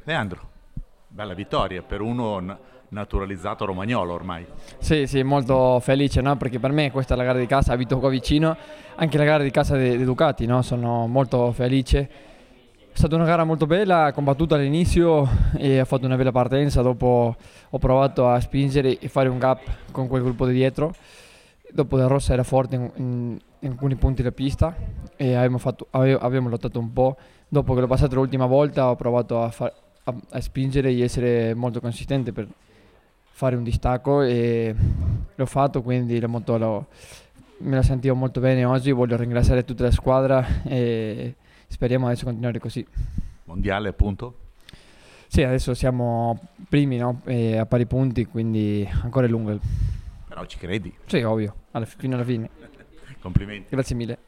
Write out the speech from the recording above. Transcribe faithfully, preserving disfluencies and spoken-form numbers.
Leandro, bella vittoria per uno n- naturalizzato romagnolo ormai. Sì, sì, molto felice, no? Perché per me questa è la gara di casa, abito qua vicino, anche la gara di casa di, di Ducati, no? Sono molto felice. È stata una gara molto bella, combattuta all'inizio e ho fatto una bella partenza, dopo ho provato a spingere e fare un gap con quel gruppo di dietro. Dopo la Rossa era forte in, in- in alcuni punti della pista e abbiamo, fatto- ave- abbiamo lottato un po'. Dopo che l'ho passato l'ultima volta ho provato a, fa- a- a spingere e essere molto consistente per fare un distacco e l'ho fatto, quindi la moto l'ho- me la sentivo molto bene oggi. Voglio ringraziare tutta la squadra e speriamo adesso continuare così. Mondiale appunto. Sì, adesso siamo primi, no? E a pari punti, quindi ancora è lungo. Però ci credi. Sì, ovvio, alla fi- fino alla fine. Complimenti. Grazie mille.